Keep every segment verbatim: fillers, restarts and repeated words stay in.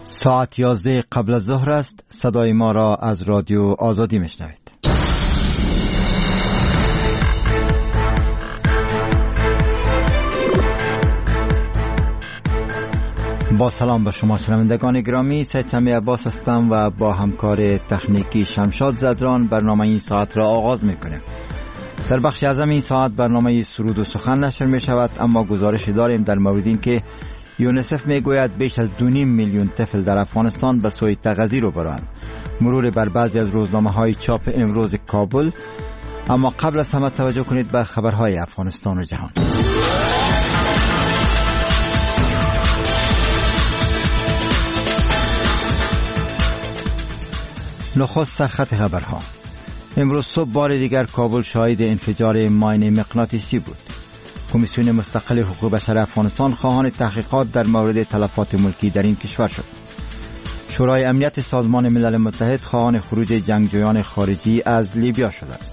ساعت یازده قبل از ظهر است. صدای ما را از رادیو آزادی میشنوید. با سلام به شما شنوندگان گرامی، سید سمی عباس هستم و با همکار تکنیکی شمشاد زدران برنامه این ساعت را آغاز میکنیم. در بخش اعظم این ساعت برنامه سرود و سخن نشر می شود، اما گزارش داریم در مورد این که یونیسف میگوید بیش از دو نیم میلیون طفل در افغانستان به سوی تغذیه رو برند. مرور بر بعضی از روزنامه های چاپ امروز کابل. اما قبل از همه توجه کنید به خبرهای افغانستان و جهان. نخست سرخط خبرها. امروز صبح بار دیگر کابل شاهد انفجار ماین مغناطیسی بود. کمیسیون مستقل حقوق بشر افغانستان خواهان تحقیقات در مورد تلفات ملکی در این کشور شد. شورای امنیت سازمان ملل متحد خواهان خروج جنگجویان خارجی از لیبیا شده است.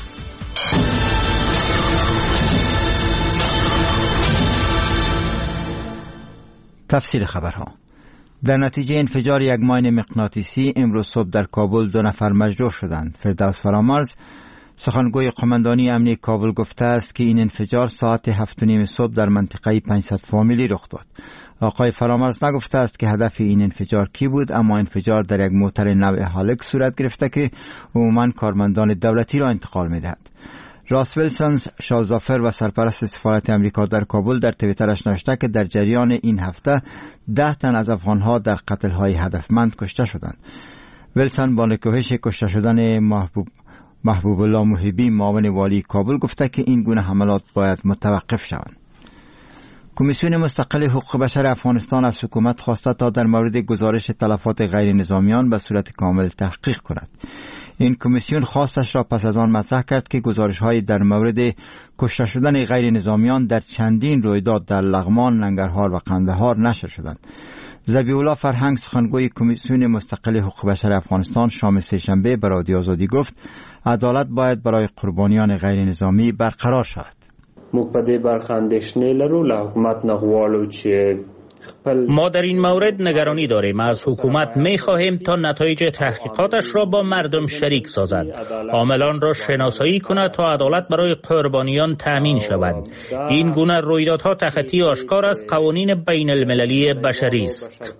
تفصیل خبرها. در نتیجه انفجار یک ماین مغناطیسی امروز صبح در کابل دو نفر مجروح شدند. فردوس فرامرز سخنگوی قماندانی امنیتی کابل گفته است که این انفجار ساعت هفت و نیم صبح در منطقه پانصد فامیلی رخ داد. آقای فرامرز نگفته است که هدف این انفجار کی بود، اما انفجار در یک موتر نوع هالکس صورت گرفته که عموماً کارمندان دولتی را انتقال می‌دهد. راس ویلسون شاهزافر و سرپرست سفارت امریکا در کابل در توییترش نوشته که در جریان این هفته ده تن از افغانها در قتل‌های هدفمند کشته شدند. ویلسون با نکوهش کشته شدن محبوب محبوب الله محبی معاون والی کابل گفته که این گونه حملات باید متوقف شوند. کمیسیون مستقل حقوق بشر افغانستان از حکومت خواسته تا در مورد گزارش تلفات غیر نظامیان به صورت کامل تحقیق کند. این کمیسیون خواستش را پس از آن مطرح کرد که گزارش‌های در مورد کشته شدن غیر نظامیان در چندین رویداد در لغمان، ننگرهار و قندهار نشر شدند. ذبیح الله فرهنگ سخنگوی کمیسیون مستقل حقوق بشر افغانستان شام سه‌شنبه به رادیو آزادی گفت عدالت باید برای قربانیان غیر نظامی برقرار شود. مقبده برخندشنه لرو لحکومت نغوالو چه ما در این مورد نگرانی داریم. از حکومت می خواهیم تا نتایج تحقیقاتش را با مردم شریک سازد، عاملان را شناسایی کند تا عدالت برای قربانیان تأمین شود. این گونه رویدادها تخطی آشکار از قوانین بین المللی بشری است.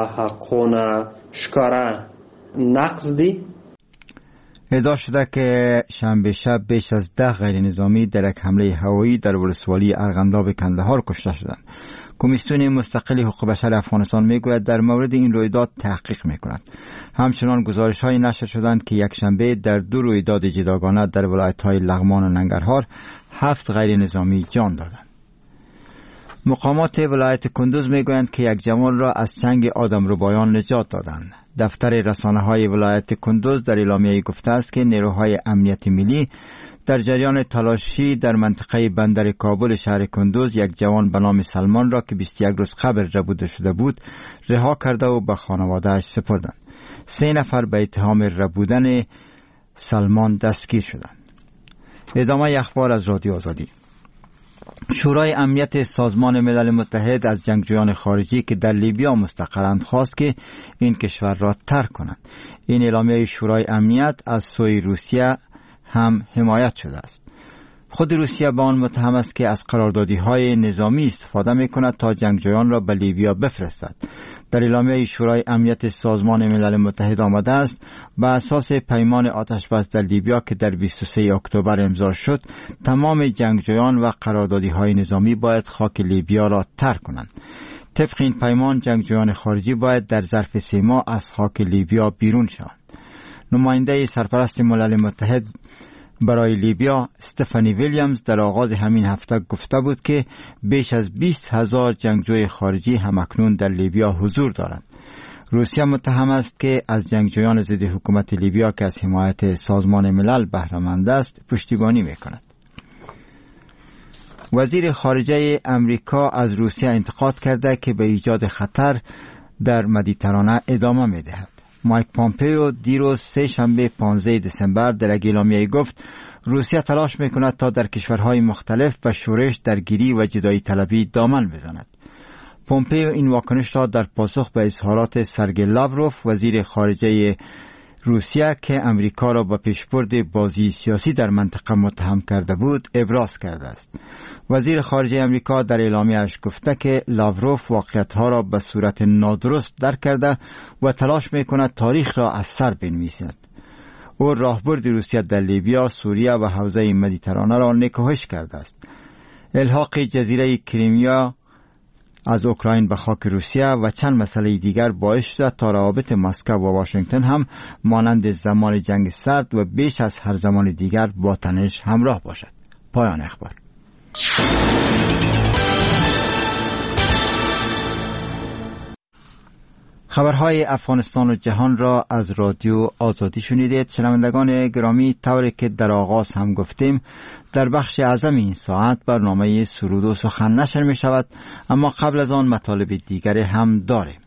ادعا شده که شنبه شب بیش از ده غیر نظامی در یک حمله هوایی در ولسوالی ارغنداب کندهار کشته شدند. کمیسیون مستقل حقوق بشر افغانستان میگوید در مورد این رویداد تحقیق میکند. همچنان گزارش‌های نشر شدند که یک شنبه در دو رویداد جداگانه در ولایت‌های لغمان و ننگرهار هفت غیر نظامی جان دادند. مقامات ولایت کندوز میگویند که یک جوان را از چنگ آدمربایان نجات دادند. دفتر رسانه‌های ولایت کندوز در اعلامیه گفته است که نیروهای امنیت ملی در جریان تلاشی در منطقه بندر کابل شهر کندوز یک جوان به نام سلمان را که بیست و یک روز قبل ربوده شده بود رها کرده و به خانواده‌اش سپردند. سه نفر به اتهام ربودن سلمان دستگیر شدند. ادامه اخبار از رادیو آزادی. شورای امنیت سازمان ملل متحد از جنگجویان خارجی که در لیبیا مستقرند خواست که این کشور را ترک کنند. این اعلامیه شورای امنیت از سوی روسیه هم حمایت شده است. خود روسیه به آن متهم است که از قراردادی‌های نظامی استفاده می‌کند تا جنگجویان را به لیبیا بفرستد. در اعلامیه شورای امنیت سازمان ملل متحد آمده است به اساس پیمان آتشبس در لیبیا که در بیست و سوم اکتبر امضا شد، تمام جنگجویان و قراردادی‌های نظامی باید خاک لیبیا را ترک کنند. طبق این پیمان جنگجویان خارجی باید در ظرف سه ماه از خاک لیبیا بیرون شوند. نماینده سرپرست ملل متحد برای لیبیا استفانی ویلیامز در آغاز همین هفته گفته بود که بیش از بیست هزار جنگجوی خارجی همکنون در لیبیا حضور دارند. روسیه متهم است که از جنگجویان ضد حکومت لیبیا که از حمایت سازمان ملل بهره مند است پشتیبانی می‌کند. وزیر خارجه امریکا از روسیه انتقاد کرده که به ایجاد خطر در مدیترانه ادامه می‌دهد. مایک پامپیو دیروز سه شنبه پانزده دسامبر در اعلامیه گفت روسیه تلاش میکند تا در کشورهای مختلف به شورش، درگیری و جدایی طلبی دامن بزند. پومپئو این واکنش را در پاسخ به اظهارات سرگئی لاوروف وزیر خارجه روسیه که امریکا را به پیشبرد بازی سیاسی در منطقه متهم کرده بود ابراز کرده است. وزیر خارجه امریکا در اعلامیه‌اش گفته که لاوروف واقعیت‌ها را به صورت نادرست درک کرده و تلاش می‌کند تاریخ را از سر بنویسد. او راهبرد روسیه در لیبیا، سوریه و حوزه مدیترانه را نکوهش کرده است. الحاق جزیره کریمیا از اوکراین به خاک روسیه و چند مسئله دیگر باعث شده تا روابط مسکو و واشنگتن هم مانند زمان جنگ سرد و بیش از هر زمان دیگر با تنش همراه باشد. پایان اخبار. خبرهای افغانستان و جهان را از رادیو آزادی شنیدید. شنوندگان گرامی، طوری که در آغاز هم گفتیم، در بخش اعظم این ساعت برنامه سرود و سخن نشر می شود، اما قبل از آن مطالب دیگری هم داریم.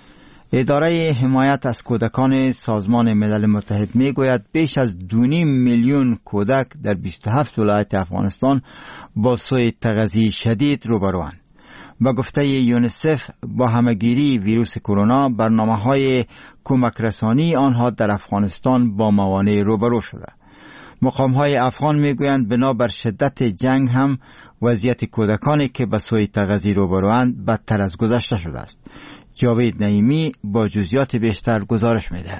اداره حمایت از کودکان سازمان ملل متحد می گوید بیش از دو و نیم میلیون کودک در بیست و هفت ولایت افغانستان با سوء تغذیه شدید روبروند. با گفته یونیسف با همگیری ویروس کرونا برنامه‌های کمک رسانی آنها در افغانستان با موانع روبرو شده. مقام‌های افغان میگویند بنابر شدت جنگ هم وضعیت کودکانی که به سوء تغذیه روبروند بدتر از گذشته شده است. جاوید نعیمی با جزئیات بیشتر گزارش می‌دهد.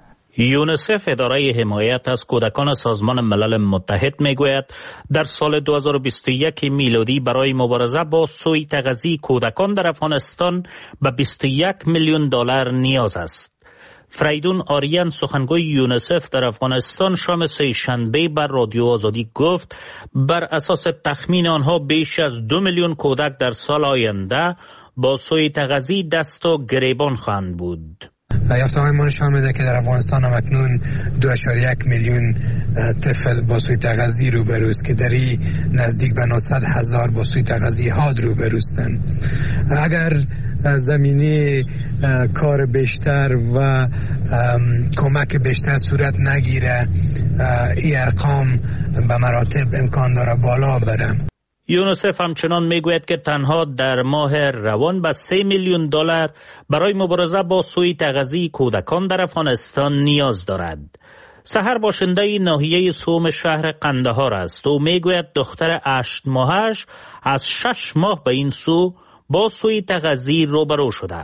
یونیسف اداره حمایت از کودکان سازمان ملل متحد میگوید در سال دو هزار و بیست و یک میلادی برای مبارزه با سوء تغذیه کودکان در افغانستان به بیست و یک میلیون دلار نیاز است. فریدون آریان سخنگوی یونیسف در افغانستان شام سه شنبه بر رادیو آزادی گفت بر اساس تخمین آنها بیش از دو میلیون کودک در سال آینده با سوء تغذیه دست و گریبان خواهند بود. یافته‌های ما نشان میده که در افغانستان هم اکنون دو ممیز یک میلیون طفل با سوء تغذیه روبروست که در این نزدیک به نهصد هزار با سوء تغذیه حاد روبروستند. اگر زمینه کار بیشتر و کمک بیشتر صورت نگیره این ارقام به مراتب امکان داره بالا بره. یونیسف همچنان میگوید که تنها در ماه روان به سه میلیون دلار برای مبارزه با سوء تغذیه کودکان در افغانستان نیاز دارد. سحر باشنده ناحیه سوم شهر قندهار است. او میگوید دختر هشت ماهش از شش ماه به این سو با سوء تغذیه روبرو شده.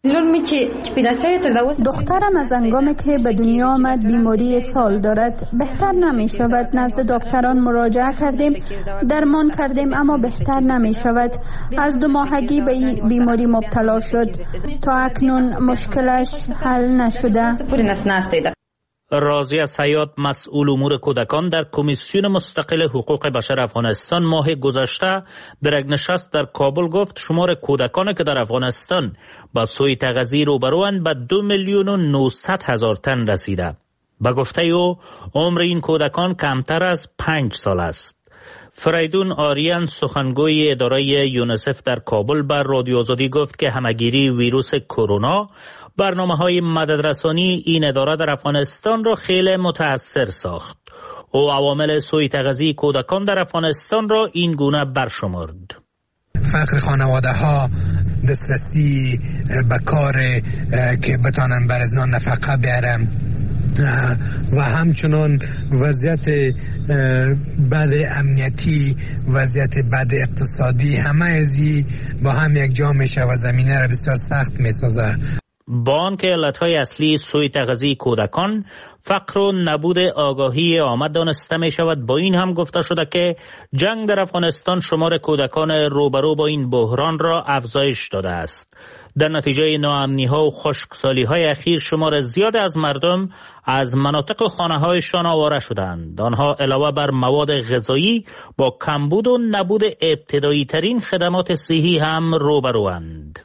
دخترم از هنگامی که به دنیا آمد بیماری سال دارد، بهتر نمی شود. نزد دکتران مراجعه کردیم، درمان کردیم، اما بهتر نمی شود. از دو ماهگی به این بیماری مبتلا شد. تا اکنون مشکلش حل نشده. راضیه سیاد مسئول امور کودکان در کمیسیون مستقل حقوق بشر افغانستان ماه گذشته در یک نشست در کابل گفت شمار کودکانی که در افغانستان با سوء تغذیه روبروند به دو میلیون و نهصد هزار تن رسیده. به گفته او عمر این کودکان کمتر از پنج سال است. فریدون آریان سخنگوی اداره یونیسف در کابل بر رادیو آزادی گفت که همگیری ویروس کرونا برنامه‌های مددرسانی این اداره در افغانستان را خیلی متاثر ساخت. او عوامل سوء تغذیه کودکان در افغانستان را این گونه برشمرد. فقر خانواده ها، دسترسی به کار که بتانن بر از نان نفقه بیارن و همچنان وضعیت بد امنیتی، وضعیت بد اقتصادی، همه ازی با هم یک جا میشه و زمینه را بسیار سخت میسازه. با آنکه علتهای اصلی سوء تغذیه کودکان فقر و نبود آگاهی عامه دانسته می شود، با این هم گفته شده که جنگ در افغانستان شمار کودکان روبرو با این بحران را افزایش داده است. در نتیجه ناامنی ها و خشکسالی های اخیر شمار زیاد از مردم از مناطق خانه هایشان آواره شدند. آنها علاوه بر مواد غذایی با کمبود و نبود ابتدایی ترین خدمات صحی هم روبروند.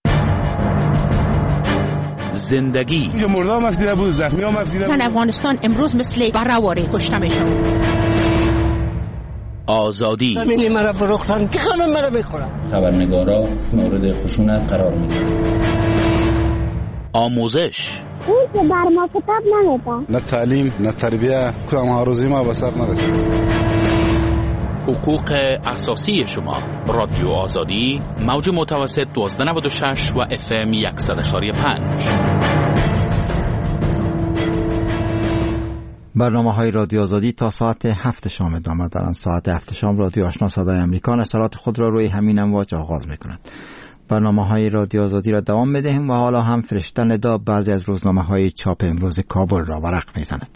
زندگی مرده هم افدیده بود، زخمی هم افدیده بود. زن افغانستان امروز مثل برهواره کشته میشن. آزادی زمینی مرا فروختن که همه مرا بخورن. خبرنگارا مورد خشونت قرار میگیرن. آموزش اون که بر ما کتاب نمیدن. نه تعلیم نه تربیه، کدام ها روزی ما به سر نرسید. حقوق اساسی شما. رادیو آزادی، موج متوسط دوازده نود و شش و اف ام صد و پنج. برنامه های رادیو آزادی تا ساعت هفت شام ادامه دارند. ساعت هفت شام رادیو آشنا صدای امریکا نشرات خود را روی همین امواج آغاز می‌کند. برنامه های رادیو آزادی را دوام می‌دهیم و حالا هم فرشته ندا بعضی از روزنامه های چاپ امروز کابل را ورق می‌زند.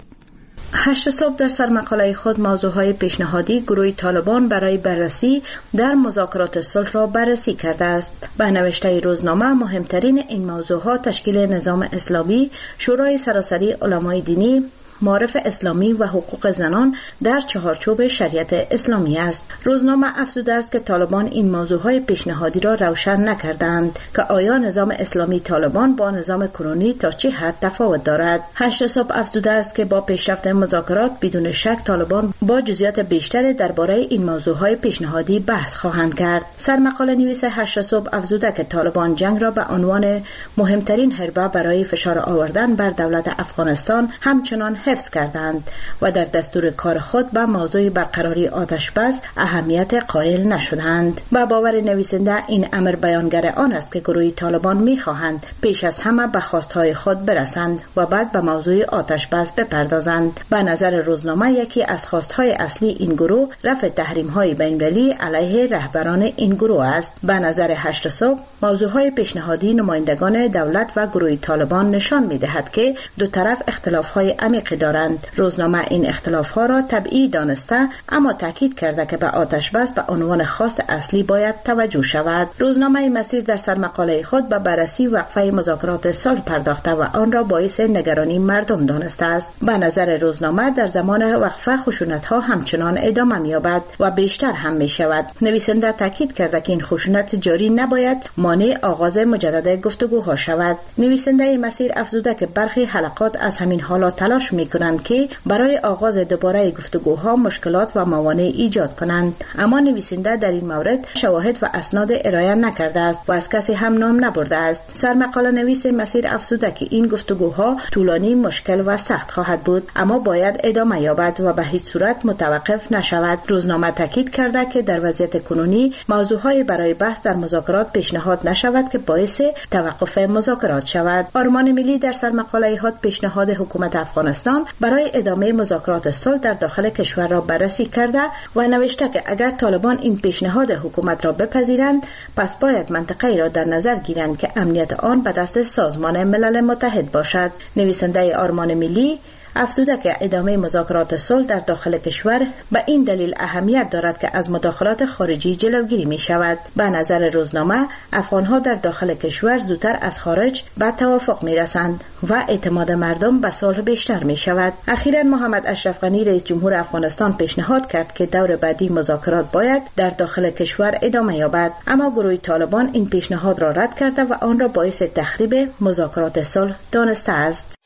هشت صبح در سرمقاله خود موضوعهای پیشنهادی گروه طالبان برای بررسی در مذاکرات صلح را بررسی کرده است. به نوشته روزنامه مهمترین این موضوعها تشکیل نظام اسلامی، شورای سراسری علمای دینی، معارف اسلامی و حقوق زنان در چهارچوب شریعت اسلامی است. روزنامه افزوده است که طالبان این موضوعهای پیشنهادی را روشن نکردند که آیا نظام اسلامی طالبان با نظام کنونی تا چه حد تفاوت دارد. هشت صبح افزوده است که با پیشرفت مذاکرات بدون شک طالبان با جزئیات بیشتری درباره این موضوعهای پیشنهادی بحث خواهند کرد. سرمقاله نویس هشت صبح افزوده که طالبان جنگ را به عنوان مهمترین حربه برای فشار آوردن بر دولت افغانستان همچنان حفظ کردند و در دستور کار خود به موضوع برقراری آتش بس اهمیت قائل نشدند. با باور نویسنده این امر بیانگر آن است که گروه طالبان می‌خواهند پیش از همه به خواستهای خود برسند و بعد به موضوع آتش بس بپردازند. به نظر روزنامه یکی از خواستهای اصلی این گروه رفع تحریم‌های بین‌المللی علیه رهبران این گروه است. به نظر هشت صبح موضوعهای پیشنهادی نمایندگان دولت و گروه طالبان نشان می‌دهد که دو طرف اختلاف‌های عمیقی دارند. روزنامه این اختلاف‌ها را طبیعی دانسته اما تاکید کرده که به آتش بس به عنوان خواست اصلی باید توجه شود. روزنامه مسیر در سرمقاله خود به بررسی وقفه مذاکرات صلح پرداخته و آن را باعث نگرانی مردم دانسته است. به نظر روزنامه در زمان وقفه خشونت‌ها همچنان ادامه می‌یابد و بیشتر هم می‌شود. نویسنده تاکید کرده که این خشونت جاری نباید مانع آغاز مجدد گفتگوها شود. نویسنده مسیر افزوده که برخی حلقات از همین حالات تلاش می‌کنند که برای آغاز دوباره گفتگوها مشکلات و موانع ایجاد کنند، اما نویسنده در این مورد شواهد و اسناد ارائه نکرده است و از کسی هم نام نبرده است. سرمقاله نویس مسیر افزوده که این گفتگوها طولانی، مشکل و سخت خواهد بود، اما باید ادامه یابد و به هیچ صورت متوقف نشود. روزنامه تاکید کرده که در وضعیت کنونی موضوعهای برای بحث در مذاکرات پیشنهاد نشود که باعث توقف مذاکرات شود. آرمان ملی در سرمقاله خود پیشنهاد حکومت افغانستان برای ادامه مذاکرات صلح در داخل کشور را بررسی کرده و نوشته که اگر طالبان این پیشنهاد حکومت را بپذیرند پس باید منطقه‌ای را در نظر گیرند که امنیت آن به دست سازمان ملل متحد باشد. نویسنده آرمان ملی افزوده که ادامه مذاکرات صلح در داخل کشور به این دلیل اهمیت دارد که از مداخلات خارجی جلوگیری می شود. به نظر روزنامه افغانها در داخل کشور زودتر از خارج به توافق می رسند و اعتماد مردم به صلح بیشتر می شود. اخیراً محمد اشرف غنی رئیس جمهور افغانستان پیشنهاد کرد که دور بعدی مذاکرات باید در داخل کشور ادامه یابد، اما گروه طالبان این پیشنهاد را رد کرده و آن را باعث تخریب مذاکرات صلح دانسته است.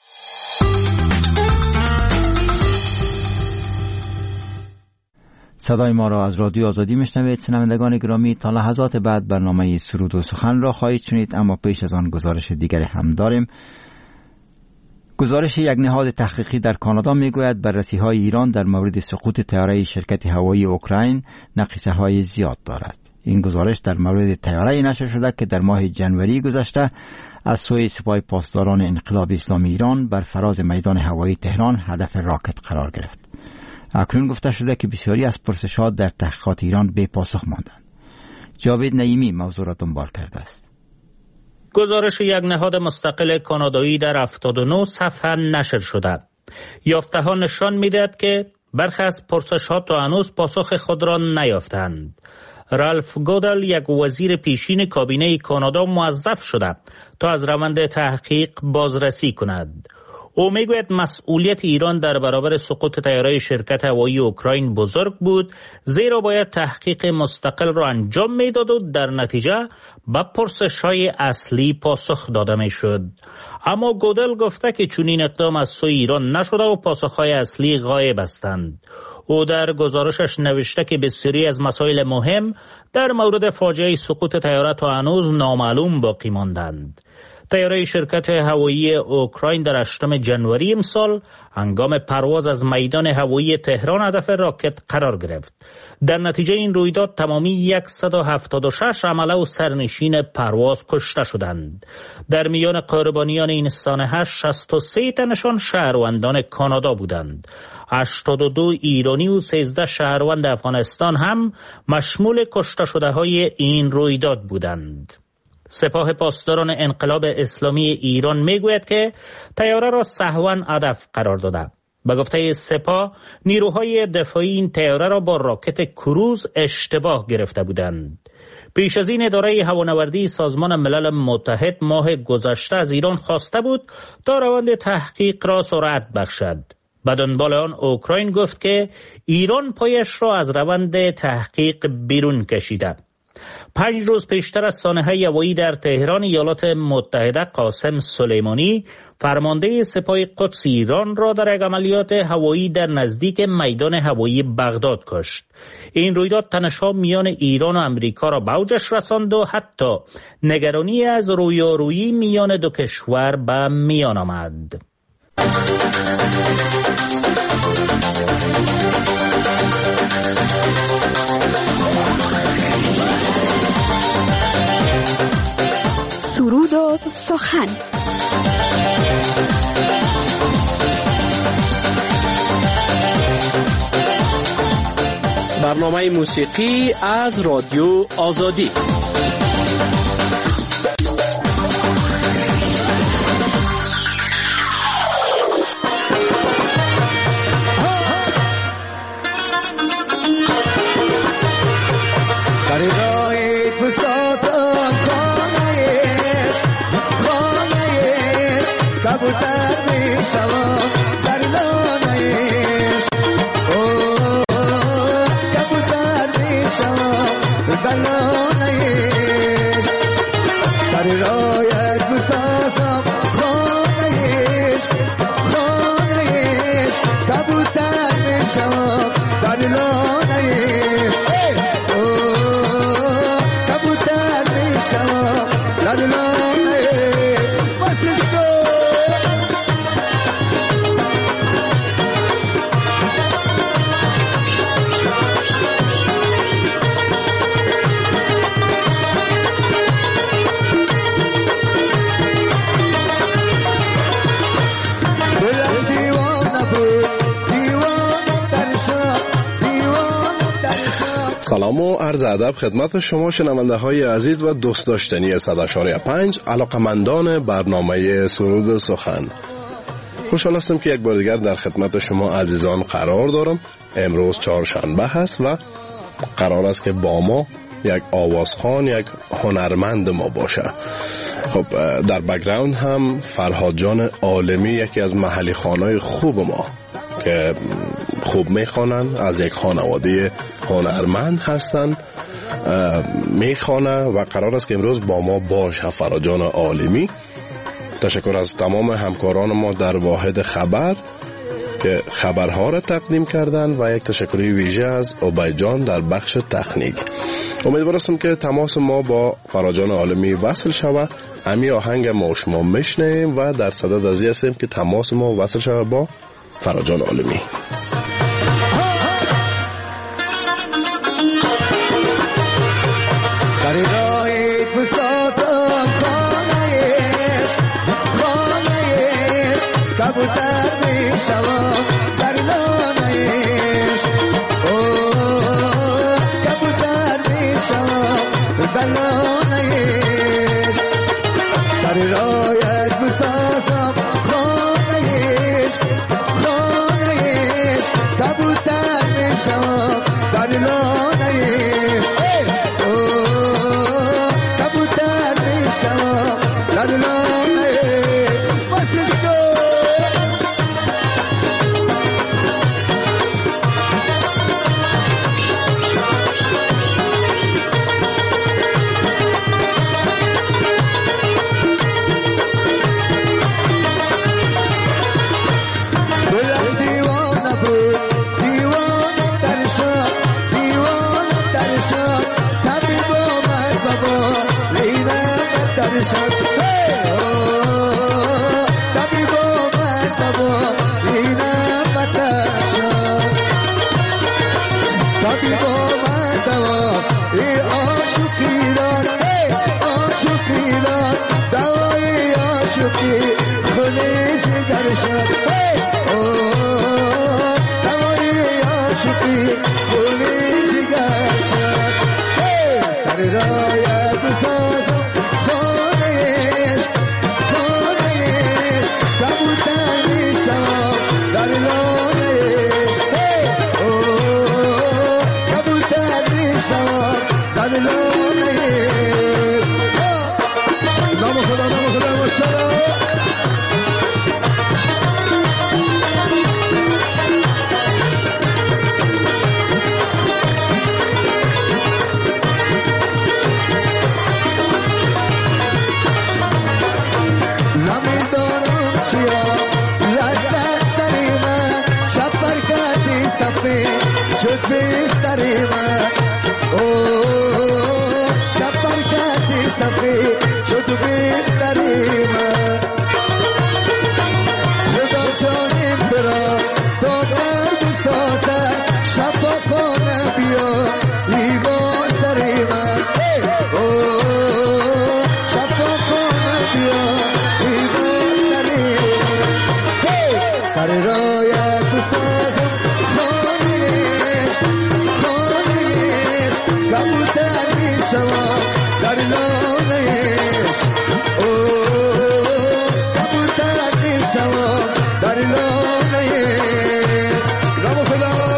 صدای ما را از رادیو آزادی میشنوید. شنوندگان گرامی، تا لحظات بعد برنامه سرود و سخن را خواهید شنید، اما پیش از آن گزارش دیگری هم داریم. گزارش یک نهاد تحقیقی در کانادا میگوید بررسی‌های ایران در مورد سقوط طیاره شرکت هوایی اوکراین نقیصه‌های زیاد دارد. این گزارش در مورد طیاره‌ای نشر شده که در ماه جنوری گذشته از سوی سپاه پاسداران انقلاب اسلامی ایران بر فراز میدان هوایی تهران هدف راکت قرار گرفت. اکنون گفته شده که بسیاری از پرسش‌ها در تحقیقات ایران بے پاسخ ماندند. جاوید نعیمی موضوع را دنبال کرده است. گزارش یک نهاد مستقل کانادایی در هفتاد و نه صفحه نشر شده. یافته‌ها نشان می‌دهد که برخی از پرسش‌ها تا هنوز پاسخ خود را نیافتند. رالف گودل، یک وزیر پیشین کابینه کانادا، موظف شده تا از روند تحقیق بازرسی کند. او میگوید مسئولیت ایران در برابر سقوط طیاره شرکت هوایی اوکراین بزرگ بود، زیرا باید تحقیق مستقل را انجام میداد و در نتیجه به پرسش‌های اصلی پاسخ داده میشد. اما گودل گفته که چون این اقدام از سوی ایران نشده و پاسخ‌های اصلی غایب هستند. او در گزارشش نوشته که بسیاری از مسائل مهم در مورد فاجعه سقوط طیاره تا هنوز نامعلوم باقی ماندند. طیاره شرکت هوایی اوکراین در هشتم ژانویه امسال هنگام پرواز از میدان هوایی تهران هدف راکت قرار گرفت. در نتیجه این رویداد تمامی صد و هفتاد و شش عمله و سرنشین پرواز کشته شدند. در میان قربانیان این سانحه شصت و سه تنشان شهروندان کانادا بودند. هشتاد و دو ایرانی و سیزده شهروند افغانستان هم مشمول کشته شده های این رویداد بودند. سپاه پاسداران انقلاب اسلامی ایران میگوید که طیاره را سهواً هدف قرار داده. به گفته سپاه، نیروهای دفاعی این طیاره را با راکت کروز اشتباه گرفته بودند. پیش از این اداره هوانوردی سازمان ملل متحد ماه گذشته از ایران خواسته بود تا روند تحقیق را سرعت بخشد. به دنبال آن اوکراین گفت که ایران پایش را از روند تحقیق بیرون کشیده. پنج روز پیشتر از سانحه هوایی در تهران ایالات متحده قاسم سلیمانی فرمانده سپاه قدس ایران را در یک عملیات هوایی در نزدیک میدان هوایی بغداد کشت. این رویداد تنش‌ها میان ایران و امریکا را به اوجش رساند و حتی نگرانی از رویارویی میان دو کشور به میان آمد. سرود و سخن. برنامه موسیقی از رادیو آزادی. سلام و عرض ادب خدمت شما شنونده های عزیز و دوست داشتنی صد و شش و پنج علاقمندان برنامه سرود سخن. خوشحال هستم که یک بار دیگر در خدمت شما عزیزان قرار دارم. امروز چهارشنبه هست و قرار است که با ما یک آوازخوان، یک هنرمند ما باشه. خب در بک‌گراند هم فرهاد جان عالمی، یکی از محلی خوانای خوب ما که خوب میخوانن، از یک خانواده هنرمند هستن، میخوانه و قرار است که امروز با ما باشه. فرهاد جان عالمی. تشکر از تمام همکاران ما در واحد خبر که خبرها را تقدیم کردن و یک تشکری ویژه از عبید جان در بخش تکنیک. امیدوار هستم که تماس ما با فرهاد جان عالمی وصل شود. امی آهنگ ما شما میشنویم و در صدد از این هستیم که تماس ما وصل شود با فرهاد جان عالمی. Hey! Oh! عاشقی خونه جگر شد هوای عاشقی خونه جگر شد سر رایت بسازم خانهش خانهش کبوتر میشم در لانهش کبوتر میشم در لانهش نام خدا نام خدا مشتاق شد بستری من اوه چپر کردی صفی شد بستری من خدا جانم ترا دادر بسازد شفاقانه بیا لیباس داری من اوه شفاقانه بیا لیباس داری من سر رایت بسازم کبوتر میشم در لانهش اوه کبوتر میشم در لانهش نام خدا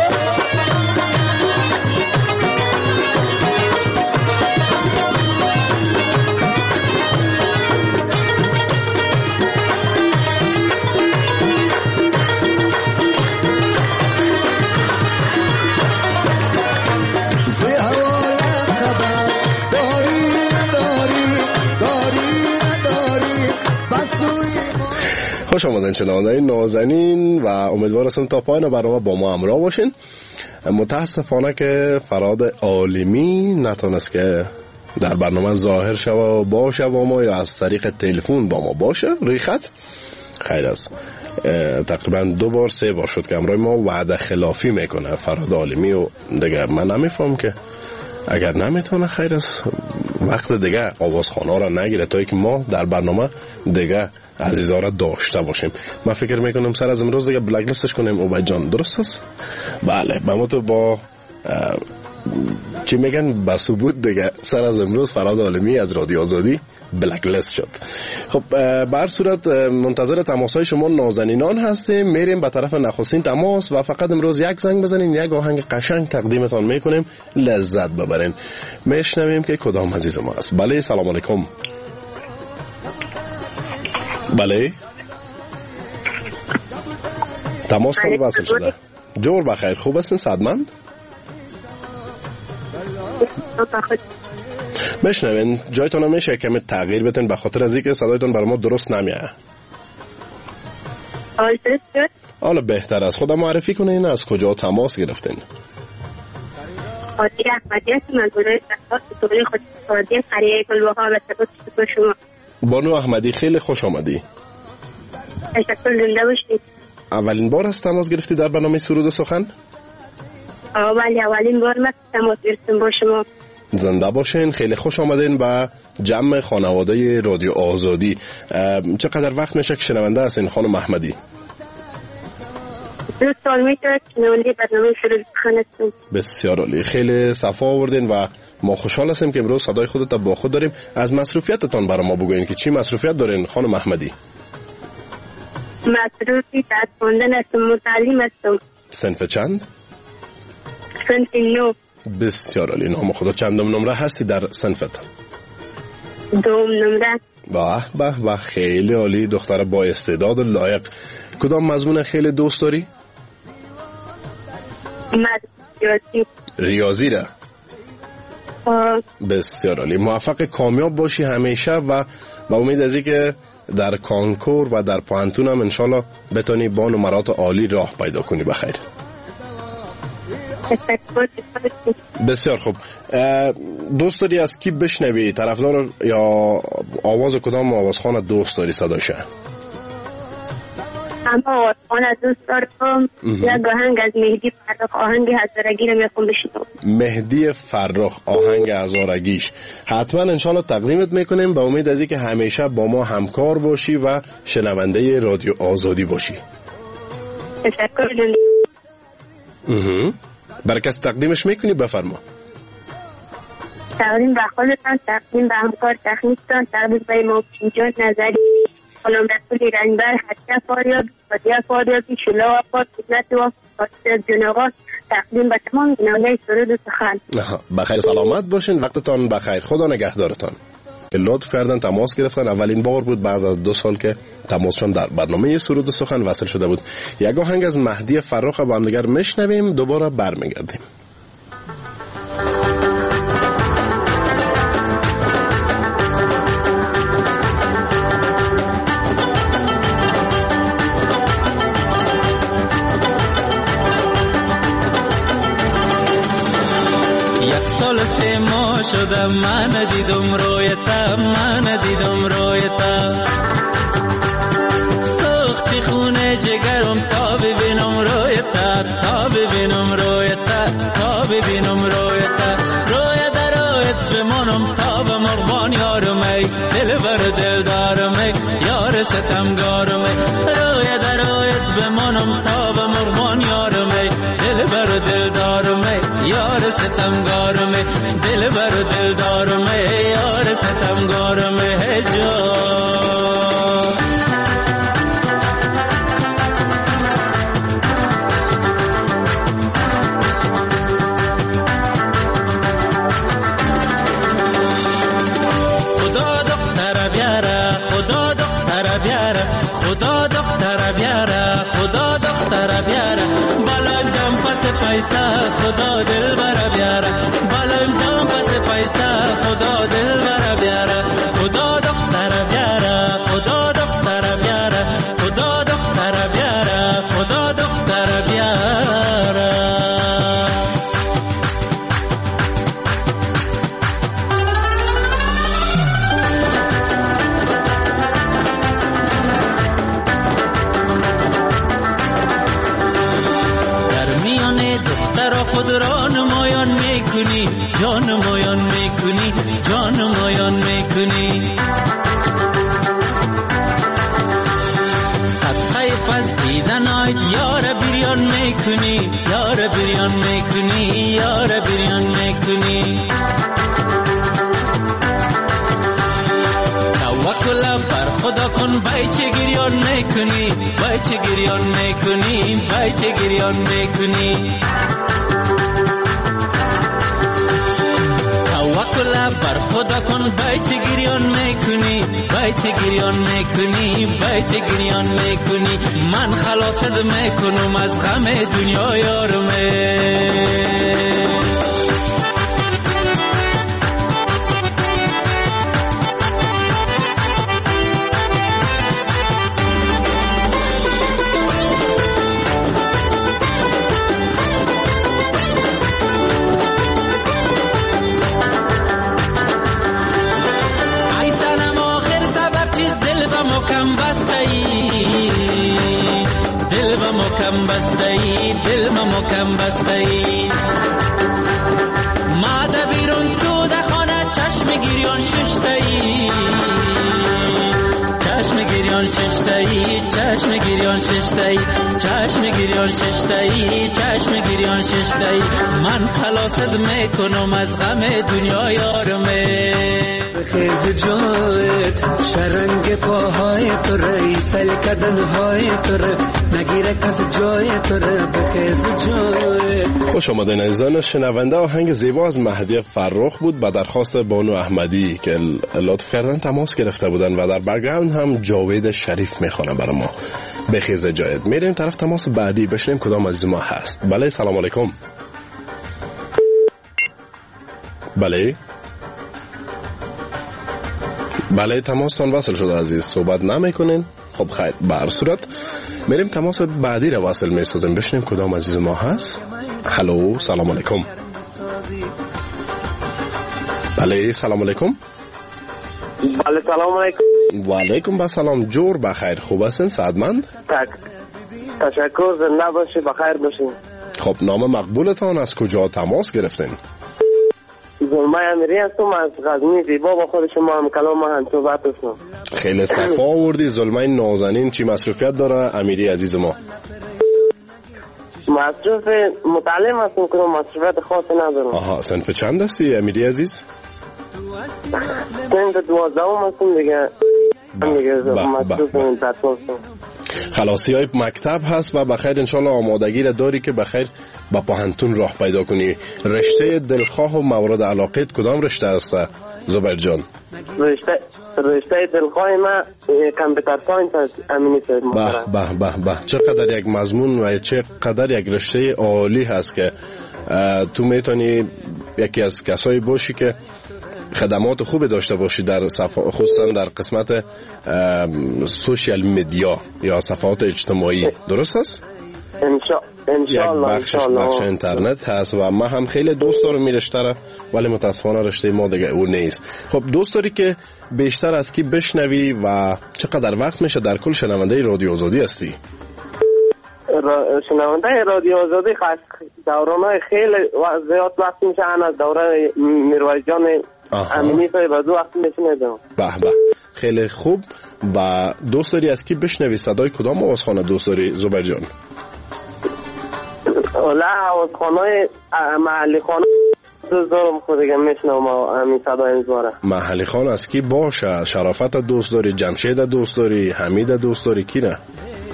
خوش آمدن شنوندگان نازنین و امیدوار هستم تا پایان برنامه با ما همراه باشین. متاسفانه که فراد عالمی نتونست که در برنامه ظاهر شوه و باشه با ما یا از طریق تلفن با ما باشه روی خط. خیر است، تقریبا دو بار سه بار شد که همراه ما وعده خلافی میکنه فراد عالمی و دیگه من نمیفهم که اگر نمیتونه خیر است وقت دیگه آوازخوانا را نگیره تا که ما در برنامه دیگه عزیزا را داشته باشیم. من فکر میکنم سر از امروز دیگه بلک لیستش کنیم. عبید جان درست است؟ بله به ما تو با چی میگن با ثبوت دیگه سر از امروز فراد عالمی از رادیو آزادی بلک لیست شد. خب به هر صورت منتظر تماس‌های شما نازنینان هستیم. میریم به طرف نخستین تماس و فقط امروز یک زنگ بزنین، یک آهنگ قشنگ تقدیمتان میکنیم، لذت ببرین. میشنویم که کدام عزیز ما است. بله سلام علیکم. بله تماس کن وصل شده. جور بخیر، خوب هستین؟ صدمند بشنوین. جایتون میشه کمی تغییر بتین به خاطر از اینکه صدایتون برای ما درست نمیاد. حالا بهتر است. خدا معرفی کنین از کجا تماس گرفتین؟ عادی احمدی هستم از گروه تخصاص دوره خودکاری قریه گلبهار و سپاس شما. بانو احمدی خیلی خوش آمدی. تشکر، زنده باشید. اولین بار است تماس گرفتی در برنامه سرود و سخن؟ ولی اولین بار من تماس گرفتم با شما. زنده باشین، خیلی خوش آمدین به جمع خانواده رادیو آزادی. چقدر وقت میشه که شنونده هستین خانم احمدی؟ دو سال میشه شنونده برنامه سرود و سخن هستم. بسیار عالی، خیلی صفا آوردین و ما خوشحال هستیم که امروز صدای خودت با خود داریم. از مصروفیتتان برای ما بگوین که چی مصروفیت دارین خانم احمدی؟ مصروفی در خواندن هستم، متعلم هستم. صنف چند؟ صنف نو. بسیار عالی، نام خدا چندم نمره هستی در صنفت؟ دوم نمره. به به به، خیلی عالی، دختر با استعداد و لایق. کدام مضمون خیلی دوست داری؟ ریاضی. ریاضی را؟ آه. بسیار عالی، موفق کامیاب باشی همیشه و با امید از اینکه در کانکور و در پوانتون هم انشالله بتونی با نمرات عالی راه پیدا کنی. بخیر. بسیار خوب. دوست داری از کی بشنوی؟ طرفدار یا آواز کدام آوازخوان دوست داری صداشه؟ اما آن دوست دارم یک آهنگ از مهدی فرخ، آهنگ هزارگی رو میخوام بشنوم. مهدی فرخ آهنگ هزارگیش حتما انشالله تقدیمت میکنیم، با امید از اینکه همیشه با ما همکار باشی و شنونده رادیو آزادی باشی. تشکر جون. برای کسی تقدیمش میکنی؟ بفرما. تقدیم به خودتان، تقدیم به همکار تکنیکتان، تقدیم به موکین جان نظری، غلام رسول رنگبر، حتی فاریاب، فاتیه فاریابی، شلا و فات، خدمت و فاتیه جناغات، تقدیم به تمام بیننده سرود و سخن. بخیر سلامت باشین، وقتتان بخیر، خدا نگهدارتان. لطف کردن تماس گرفتن، اولین بار بود بعد از دو سال که تماسشون در برنامه سرود و سخن وصل شده بود. یک آهنگ از مهدی فرخ با هم دیگر میشنویم، دوباره برمیگردیم. سال سه ماه شده من ندیدم رویتا، من ندیدم رویتا، سوختی خونه جگرم تا ببینم رویتا، تا ببینم رویتا، تا ببینم رویتا، رویتا رویت بمانم تا به مرغان یارمی، دل بر دل دارمی، یار ستمگارمی، رویتا رویت بمانم تا به مرغان یارمی، دل بر دل دارمی، یار ستمگارمی، دل بر دل دارمی، یار ستمگارمی جا. خدا دختر بیاره، خدا دختر بیاره، خدا دختر بیاره، خدا دختر بیاره، بالا جام پس پیسه خدا دل بر بیاره، بالا جام پس پیسه خدا دل بر بیاره، خدا دختر بیاره، خدا دختر بیاره، خدا دختر بیاره، خدا دختر بیاره. خود را نمایان میکنی، جان نمایان میکنی، جان نمایان میکنی، صدقه پس دیدن آید یار بریان میکنی، یار بریان میکنی، یار بریان میکنی، توکل بر خدا کن، بای چه گریان میکنی، بای چه گریان میکنی، بای چه گریان میکنی، توکل بر خدا کن، بای چه گریان میکنی، بای چه گریان میکنی، بای چه گریان میکنی، من خلاصت میکنم از غم دنیا یارمه. دل با مکم بسته ای، دل با مکم بسته ای، ماده بیرون تو ده خانه چشم گیریان ششته ای، چشم گیریان ششته ای، چشم گیریان ششته ای، چشم گیریان ششته ای، چشم گیریان ششته ای، من خلاصت میکنم از غم دنیا یارمه. بخیز جایت شرنگ پاهای تو ری، سل کدنهای تو ری، نگیره کس جای تو ری، بخیز جایت. خوش آمدین عزیزان شنونده، آهنگ زیبا از مهدی فرخ بود به درخواست بانو احمدی که لطف کردن تماس گرفته بودن و در بک‌گراند هم جاوید شریف میخوانه برای ما. بخیز جایت. میریم طرف تماس بعدی بشنیم کدام از ما هست. بله سلام علیکم. بله بله تماستان وصل شده عزیز، صحبت نمیکنین؟ خب خیر، به هر صورت میریم تماس بعدی را وصل میسازیم بشنیم کدام عزیز ما هست. هلو سلام علیکم. بله سلام علیکم. بله سلام علیکم. و علیکم بسلام. جور بخیر، خوب هستین؟ سعادتمند؟ تک تشکر، زنده باشی، بخیر باشین. خب نام مقبولتان، از کجا تماس گرفتین؟ زلمه امیری هستم از غزنی. زیبا با خود شما هم کلام ما هم صحبت هستم. خیلی صفا آوردی. زلمه نازنین چی مصروفیت داره امیری عزیز ما؟ مصروف متعلم هستم که مصروفیت خاصی ندارم. آها، صنف چند هستی امیری عزیز؟ صنف دوازدهم هستم دیگه. دیگه مصروف این تطبیق هستم. خلاصی های مکتب هست و بخیر انشالله آمادگی را داری که بخیر با پاهنتون راه پیدا کنی. رشته دلخواه و مورد علاقت کدام رشته است زبیر جان؟ رشته رشته دلخواه ما کامپیوتر ساینس است امینی صاحب محترم. به به به چقدر یک مضمون و چقدر یک رشته عالی هست که تو میتونی یکی از کسایی باشی که خدمات خوبی داشته باشی در صفحه، خصوصا در قسمت سوشیال مدیا یا صفحات اجتماعی. درست است؟ انشاءالله. یک بخشش بخش اینترنت هست و ما هم خیلی دوست دارم این رشته را، ولی متاسفانه رشته ما دیگه اون نیست. خب دوست داری که بیشتر از کی بشنوی و چقدر وقت میشه در کل شنونده رادیو آزادی هستی؟ شنونده رادیو آزادی دوران‌های خیلی زیاد وقت میشه. انا از دوره میرویس جان امینی صاحب دو وقت میشنیدم. به به خیلی خوب. و دوست داری از کی بشنوی؟ صدای کدام آوازخانه دوست داری زبیر جان؟ لا آوازخانه محلی خانه دوست دارم، خود دیگه میشنم همین صدای انزواره. محلی خانه از کی باشه؟ شرافت دوست داری؟ جمشید دوست داری؟ حمید دوست داری؟ کی نه؟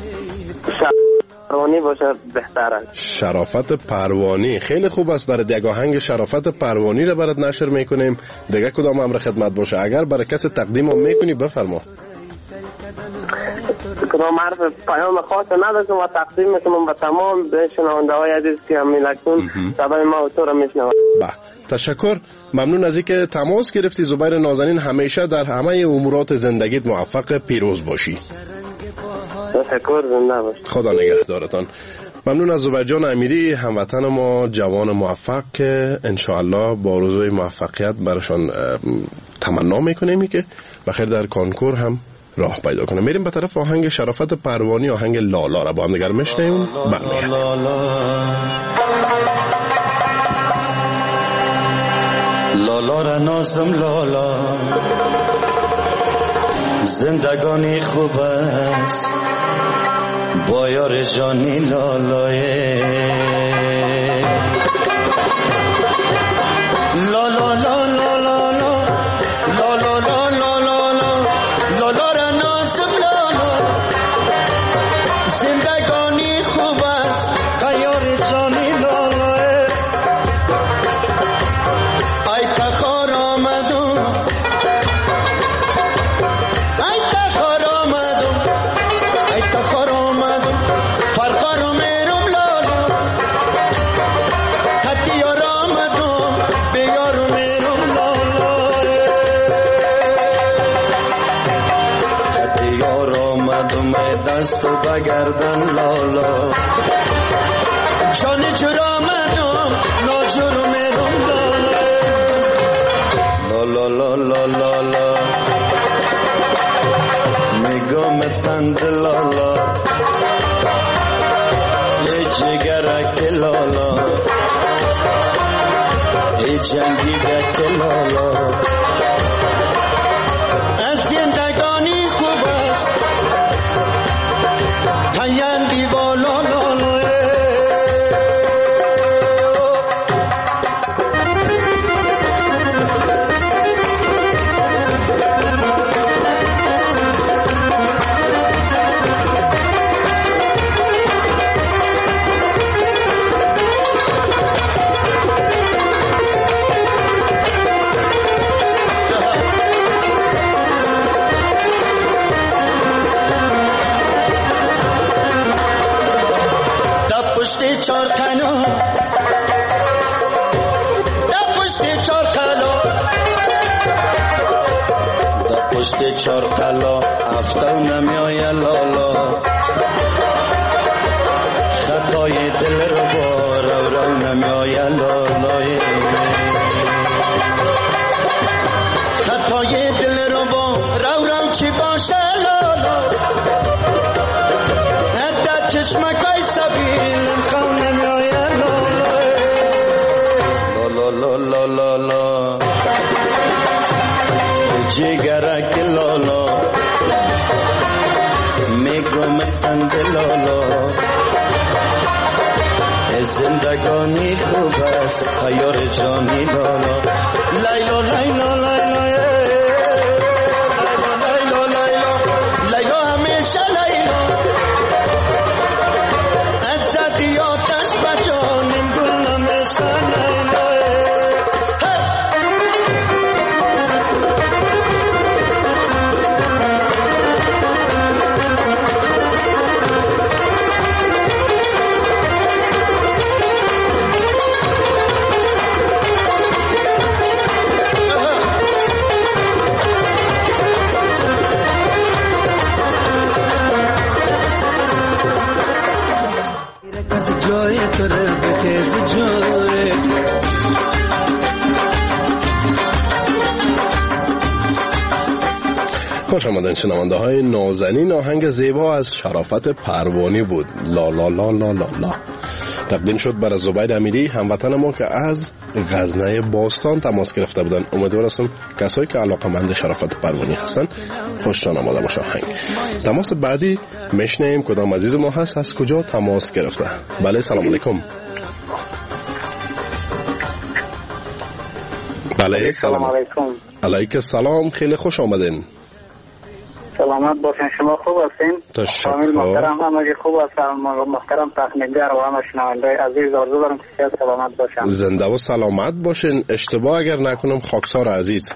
پروانی باشه بهتره. شرافت پروانی خیلی خوب است. برای دیگه آهنگ شرافت پروانی رو برات نشر میکنیم. دیگه کدام امر خدمت باشه؟ اگر برای کسی تقدیم هم میکنی بفرما. کدام حرف پیام خاص نداشتم و تقدیم میکنم به تمام شنونده های عزیز که همین لکتون صدای ما و تو رو میشنوند. با تشکر، ممنون از اینکه تماس گرفتی زبیر نازنین. همیشه در همه امورات زندگیت موفق پیروز باشی. تشکر، زنده باش. خدا نگهدارتان. ممنون از زبیر جان امیری، هموطن ما، جوان موفق که انشاءالله با آرزوی موفقیت براشان تمنا میکنیم که بخیر در کانکور هم راه پیدا کنه. میریم به طرف آهنگ شرافت پروانی، آهنگ لالا را با هم دیگر میشنویم. برمیگردیم. لالا را نازم لالا، زندگانی خوب است با یار جانی لالای لالا لالا لالا لالا لالا لالا لالا را نازم لالا، زندگانی خوب است با یار جانی لالای. ای تخار آمدم، ای تخار آمدم، ای تخار آمدم، فرخار میرم لالا، حتی یار آمدم به یار میرم لالا، حتی یار آمدم دست و بگردن لالا، جان جور آمدم ناجور میرم لالا لالا لالا لالا، میگم تند لالا، ای جگرک لالا، ای جنگیدک لالا، از زندگانی خوب است تایندی بالا لالا. پشت چار قنا، دا پشت چار قلا، دا پشت چار قلا، افتو نمیای لالا، خطای دل رو با رو رو نمیای لالا، خطای دل رو با رو رو چی با چشمکای سبیلم خونه میای لا لا لا لا لا جگرک لالا میگم تند لالا زندگانی خوب است حیار جانی لالا لیلا لیلا لیلا لیلا لیلا لیلا همیشه لیلا از زدیاتش بجانیم گل نمیشه لیلا جای تره بخیز جوره خوش آمدن شنونده های نازنین. آهنگ زیبا از شرافت پروانی بود، لا لا لا لا لا لا. تقدیم شد برای زبید امیری هموطن ما که از غزنه باستان تماس گرفته بودن. امیدوار هستم کسایی که علاقه‌مند شرافت پروانی هستن خوشتان آمده باشه آهنگ. تماس بعدی میشنیم کدام عزیز ما هست، از کجا تماس گرفته. بله سلام علیکم. بله سلام علیکم. علیکم سلام، خیلی خوش آمدین. سلامت باشین، شما خوب هستین؟ تشکر. محترم همگی خوب هستن، محترم تکنیکگر و همه شنونده عزیز آرزو دارم که سلامت باشن. زنده و سلامت باشین. اشتباه اگر نکنم خاکسار عزیز.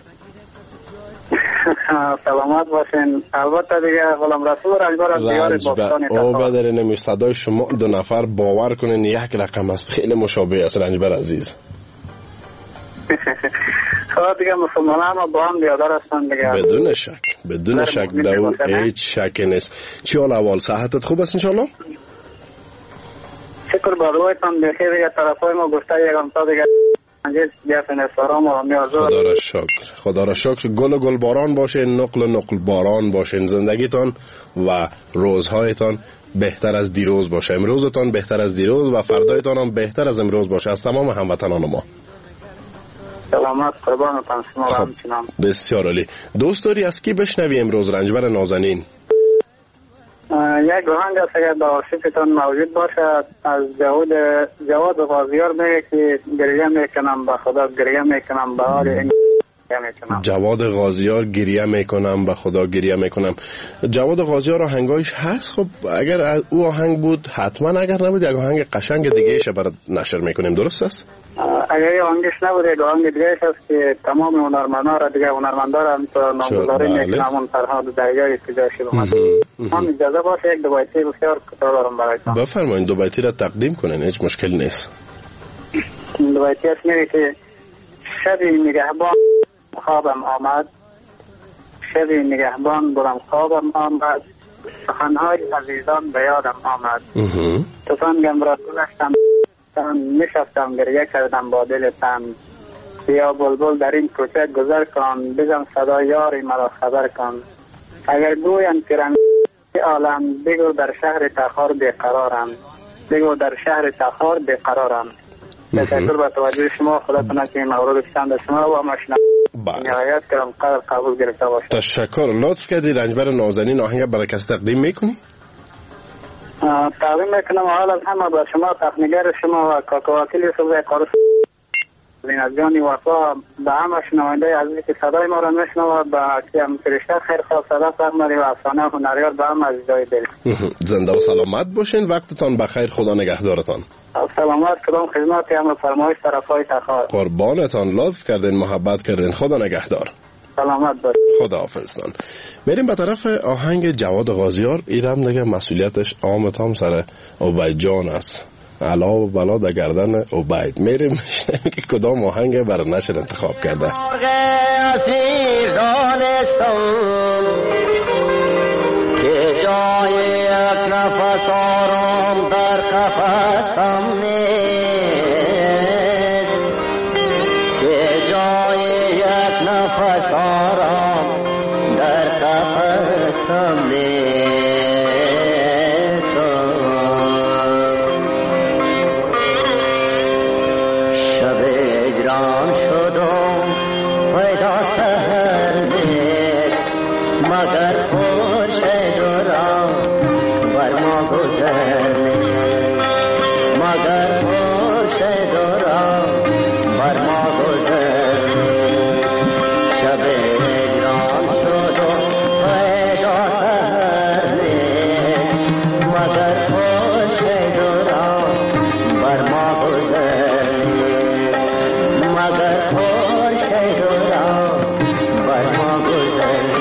سلامت باشین. البته دیگه غلام رسول رنجبر از دیار باستان او بدر نمی صدای شما دو نفر باور کنین یک رقم است، خیلی مشابه است رنجبر عزیز. خب دیگه مسلمان هم با هم بیادر هستن دیگه. بدون شک بدون شک دو هیچ شک نیست. چی حال احوال؟ صحتت خوب است انشالله؟ شکر بادویتان بخیر دیگه. طرفای ما گفته یکم تا دیگه خدا را شکر خدا را شکر. گل و گل باران باشین، نقل و نقل باران باشین. زندگیتان و روزهایتان بهتر از دیروز باشه، امروزتان بهتر از دیروز و فردایتان هم بهتر از امروز باشه. از تمام هموطنان ما سلامت قربانتان شما. خب. بسیار عالی. دوست داری از کی بشنوی امروز رنجبر نازنین؟ یک آهنگ است اگر در آرشیفتان موجود باشه از جواد جواد غازیار میگه که گریه میکنم به خدا گریه میکنم به حال این میکنم. جواد غازیار گریه میکنم به خدا گریه میکنم. جواد غازیار آهنگایش هست. خب اگر او آهنگ بود حتما، اگر نبود یک آهنگ قشنگ دیگه ایش برات نشر میکنیم، درست است؟ اگر آهنگش نبود یک آهنگ دیگه است که تمام هنرمندا را دیگه هنرمندا را نامگذاری میکنم اون فرهاد دریای استجاشی بمد. هم اجازه باشه یک دو بیتی بسیار کوتاه دارم برایتان. بفرمایید دو بیتی را تقدیم کنین، هیچ مشکل نیست. دو بیتی است میگه که شبی نگهبان خوابم آمد، شبی نگهبان برم خوابم آمد، سخنهای عزیزان به یادم آمد. تفنگم را گذاشتم نشستم گریه کردم با دل تنگ. بیا بلبل در این کوچه گذر کن، بزن صدا یاری مرا خبر کن. اگر گویم که رنگ عالم بگو در شهر تخار بیقرارم، بگو در شهر تخار بیقرارم. تشکر به توجه شما. خدا کنه که این مورد پسند شما و مشنا نهایت کردم قدر قبول گرفته باشه. تشکر. لطف کردی رنجبر نازنین آهنگ برای کسی تقدیم میکنی؟ تقدیم میکنم حال از همه به شما تکنیکگر شما و کاکواکیل صبح قارس از جانی وفا به همه شنونده عزیزی که صدای ما را میشنوه به کیم فرشته خیر خواه صدا فرماری و افسانه هنریار به همه عزیزای دل. زنده و سلامت باشین. وقتتان بخیر. خدا نگهدارتان. سلامت کدام خدمات هم فرمایش طرفای تخار. قربانتان. لطف کردین، محبت کردین. خدا نگهدار. سلامت باشید. خدا حافظتان. میریم به طرف آهنگ جواد غازیار. ایرم دیگه مسئولیتش آمتام سر عبید جان است. علا و بلا در گردن عبید. میریم که کدام آهنگ برای نشر انتخاب کرده. که جای یک نفس آرام در قفسم نیست، که جای یک نفس آرام در قفسم نیست. گذرنی مگر خورشید و راه بر ما گذرنی شب هجران شد و پیدا سحرنی مگر خورشید و راه بر ما گذرنی مگر خورشید و راه بر ما گذرنی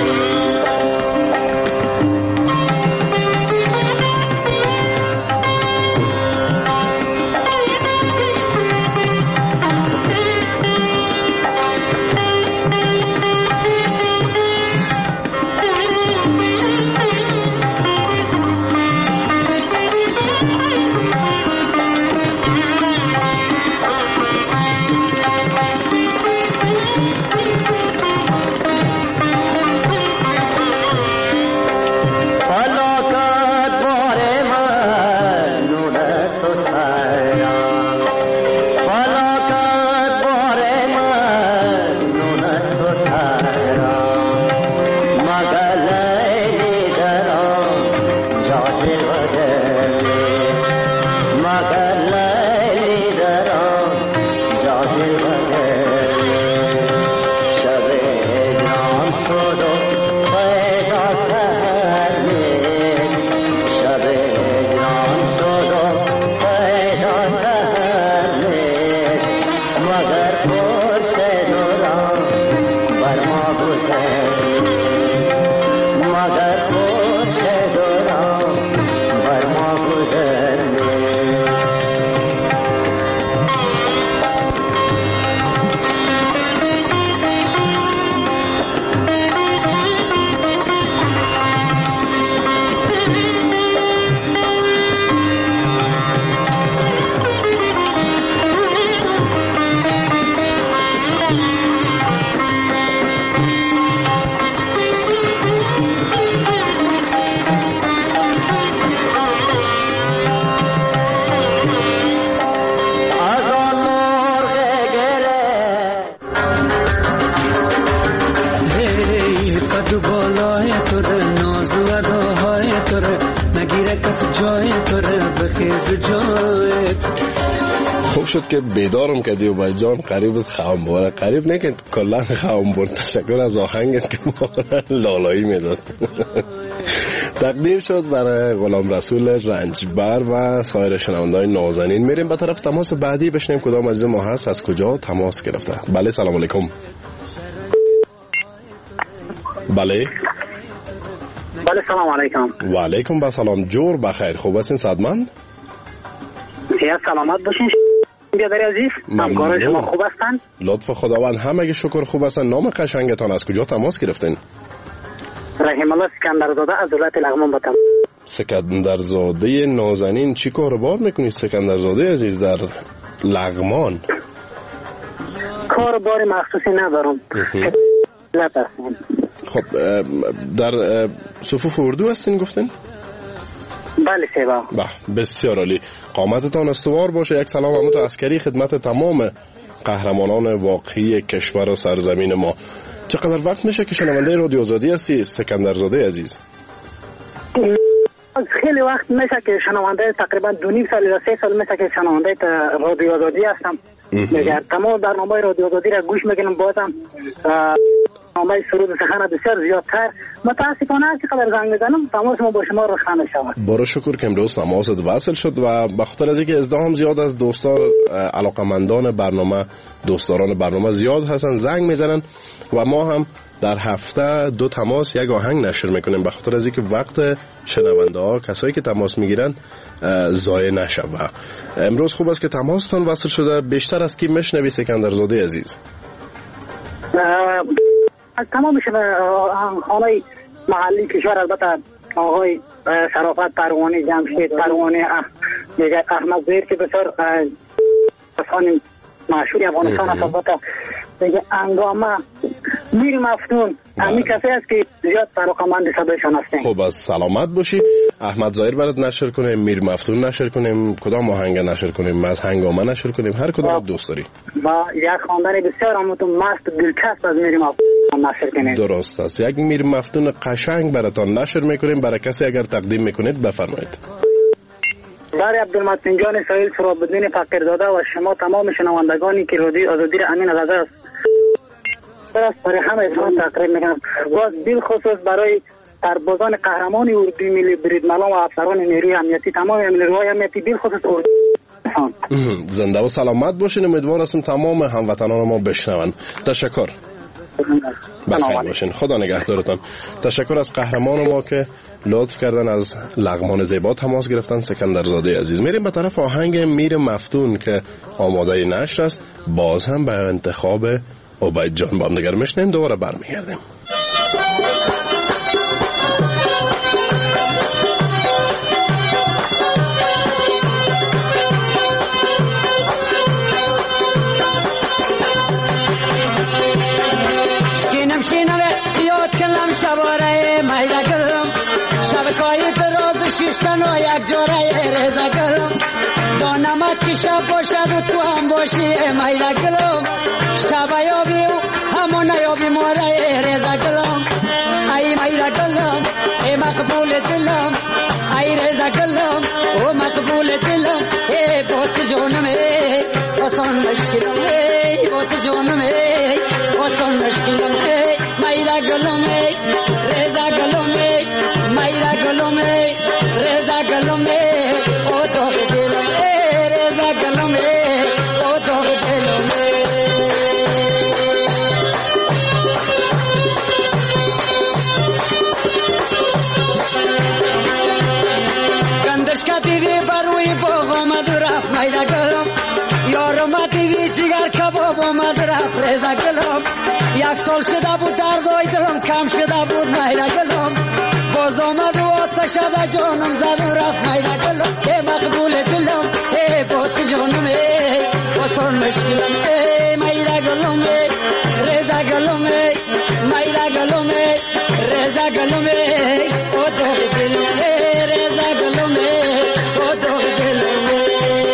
خوب شد که بیدارم کردی و بای جان قریب خوام باره قریب نه که کلان خوام باره. تشکر از آهنگت که ما لالایی میداد. تقدیم شد برای غلام رسول رنجبر و سایر شنونده‌های نازنین. میریم به طرف تماس بعدی بشنیم کدام عزیز ما هست، از کجا تماس گرفته. بله سلام علیکم. بله بله سلام علیکم. و علیکم با سلام. جور بخیر، خوب هستین صدمند؟ یا سلامت باشین بیادر عزیز. همکارای شما خوب هستن؟ لطف خداوند همه شکر خوب هستن. نام قشنگتان از کجا تماس گرفتین؟ رحیم الله سکندرزاده از ولایت لغمان باتم. سکندرزاده نازنین، چی کاربار میکنید سکندرزاده عزیز در لغمان؟ کاربار مخصوصی ندارم. خب در صفوف اردو هستین گفتین؟ بله سیبا. بله بسیار عالی. قامتتان استوار باشه. یک سلام همون عسکری خدمت تمام قهرمانان واقعی کشور و سرزمین ما. چقدر وقت میشه که شنونده رادیو آزادی هستی سکندرزاده عزیز؟ خیلی وقت میشه که شنونده، تقریبا دو نیم سال یا سه سال میشه که شنونده رادیو آزادی هستم. میگه تمام برنامه رادیو آزادی را گوش میکنم. بازم برنامه سرود سخن بسیار زیادتر. متاسفانه هر چقدر زنگ میزنم تماس ما با شما روشن نشود. برای شکر که امروز تماست وصل شد و به خاطر از اینکه ازدحام زیاد از دوستان علاقمندان برنامه، دوستداران برنامه زیاد هستن زنگ میزنن و ما هم در هفته دو تماس یک آهنگ نشر میکنیم به خاطر از اینکه وقت شنونده ها کسایی که تماس میگیرن ضایع نشه. و امروز خوب است که تماستان وصل شده. بیشتر از کی میشنوی سکندرزاده عزیز؟ از تمام خانه محلی کشور، البته آقای شرافت پروانی، جمشید پروانی، دیگر احمد زهیر که بسیار کسانی مشهور افغانستان هست، البته دیگه انگامه، میر مفتون، همین کسی است که زیاد علاقه‌مند صدایشان هستیم. خب از سلامت باشی. احمد ظاهر برات نشر کنیم، میر مفتون نشر کنیم، کدام آهنگ نشر کنیم، از هنگامه نشر کنیم، هر کدام دوست داری. و یک خواندن بسیار همون مست دلچسب از میر مفتون. نشر کنید. درست است. یک میر مفتون قشنگ براتان نشر میکنیم، برای کسی اگر تقدیم میکنید بفرمایید. برای عبدالمتین جان اسرائیل سراب‌الدین فقیرزاده و شما تمام شنوندگانی که رادیو آزادی را امین غزه است برای همه اتفاق تقریب میکنم. باز بالخصوص برای سربازان قهرمان اردوی ملی بریدملان و افسران نیروی امنیتی، تمام نیروهای امنیتی بالخصوص اردو زنده و سلامت باشین. امیدوار هستم تمام هموطنان ما بشنون. تشکر. بخیر باشین. خدا نگهدارتان. تشکر از قهرمان ما که لطف کردن از لغمان زیبا تماس گرفتن. سکندرزاده عزیز. میریم به طرف آهنگ میر مفتون که آماده نشر است. باز هم به انتخاب عبید جان با هم دیگر میشنیم، دوباره برمیگردیم. شینم شینم یاد کنم شواره میده گلم، شبکای دراز و شیشتن و یک جوره رزه گلم، دانمت که شب باشد و تو هم باشی میده گلم، شب یابی و همون یابی ماره رزه گلم، ای میده گلم ای مقبول دلم، ای رزه گلم او مقبول دلم، ای بوت جونم ای آسان مشکلم، ای بوت جونم ای آسان مشکلم، ای میده گلم ای رزه گلم ای میده گلم ای رزه گلم ای او تو دلم ای رزه گلم ای او تو دلم گندش کتیدی بروی باغ آمد و رفت میده گلم، یارم دیدی جگر کباب آمد رفت رزه گلم، یک سال شده بود دردای دلم کم شده بود میده گلم، باز آمد و آتش شده جانم زد و رفت میده گلم، ای مقبول دلم ای بوت جانم ای آسان مشکلم، ای میده گلم ای رزه گلم ای میده گلم ای رزه گلم ای او دو دلم ای رزه گلم ای او دو دلم ای.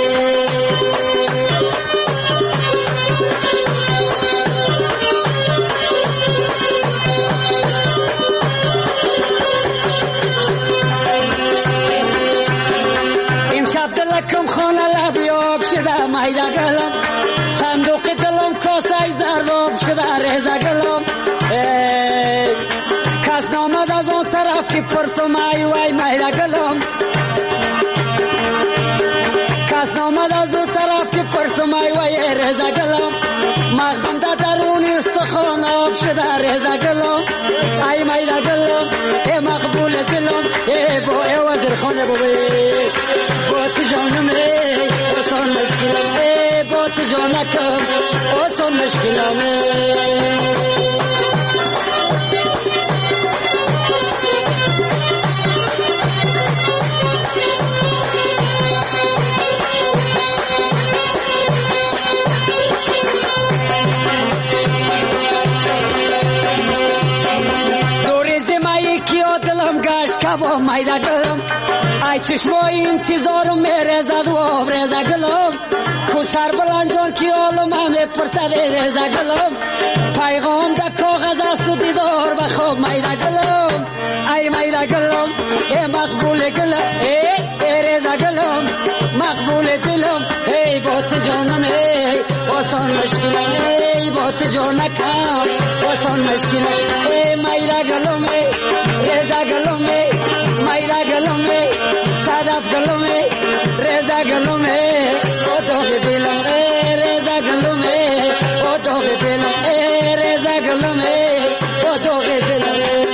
کم خانه لبیاب شده میده گلم، صندوق دلم کاسه زرباب شده رزه گلم، کس نامد از اون طرف که پرسم ای وی میده گلم، کس نامد از اون طرف که پرسم ای وی رزه گلم، مغزم در درون استخوان آب شده رزه گلم، ای میده گلم ای مقبول دلم، ای با ای وزیر خانه بوی بوت جانم ای آسان مشکلم، ای بوت جانکم آسان مشکلم ای. دوری زمایی کیا دلم گشت کبا میده گلم، ای چشمای انتظارم میرزد و آب رزه گلم، کو سر بلنجان کی آلم همه پرسد رزه گلم، پیغام در کاغذ است و دیدار به خواب میده گلم، ای میده گلم ای مقبول گلم ای ای رزه گلم مقبول دلم، ای بوت جانم ای آسان مشکلم، ای بوت جانکم آسان مشکلم، ای میده گلم ای رزه گلم ای میده گلم ای صدف گلم ای رزه گلم ای او تو دلم ای رزه گلم ای او تو دلم ای رزه گلم ای او تو دلم.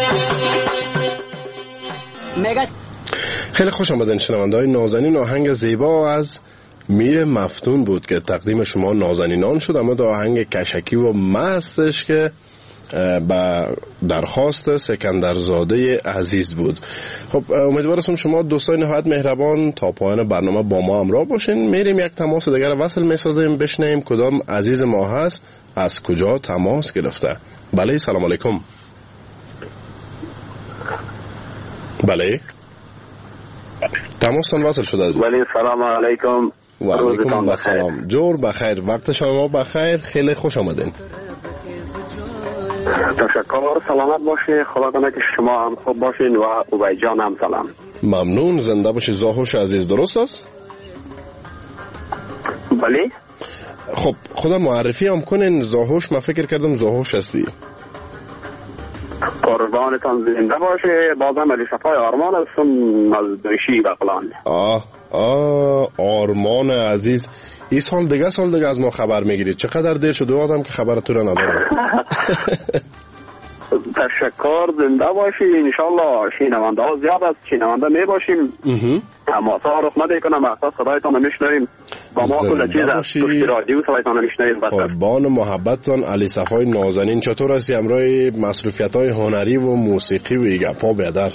خیلی خوش آمدین شنونده‌های نازنین. آهنگ زیبا از میر مفتون بود که تقدیم شما نازنینان شد، اما آهنگ کشکی و مستش که با درخواست سکندرزاده عزیز بود. خب امیدوارم شما دوستان نهایت مهربان تا پایان برنامه با ما همراه باشین. میریم یک تماس دیگر وصل میسازیم، بشنیم کدام عزیز ما هست، از کجا تماس گرفته. بله سلام علیکم. بله تماستان وصل شده عزیز. بله سلام علیکم. و علیکم السلام. جور بخیر، وقت شما بخیر، خیلی خوش آمدین. تشکر، سلامت باشی. خدا کنه که شما هم خوب باشین و اوبای جان هم سلام. ممنون، زنده باشی زاهوش عزیز. درست است؟ بله. خب خدا معرفی هم کنین. زاهوش، من فکر کردم زاهوش هستی. قربانتان، زنده باشه. بازم علی صفای آرمان هستم از دوشی بغلان. آه آه آرمان عزیز، این سال دیگه سال دیگه از ما خبر میگیرید. چقدر دیر شده آدم که خبر تو را ندارم. تشکر، زنده باشی. انشالله شینونده ها زیاد است، شینونده می باشیم. اما تا رخ نده کنم احساس صدایتان رو میشنویم. با ما کل چیز است، توشتی رادیو صدایتان رو میشنویم. قربان محبتتان. علی صفای نازنین، چطور هستی؟ امروز مصروفیت های هنری و موسیقی و ایگه پا بیادر؟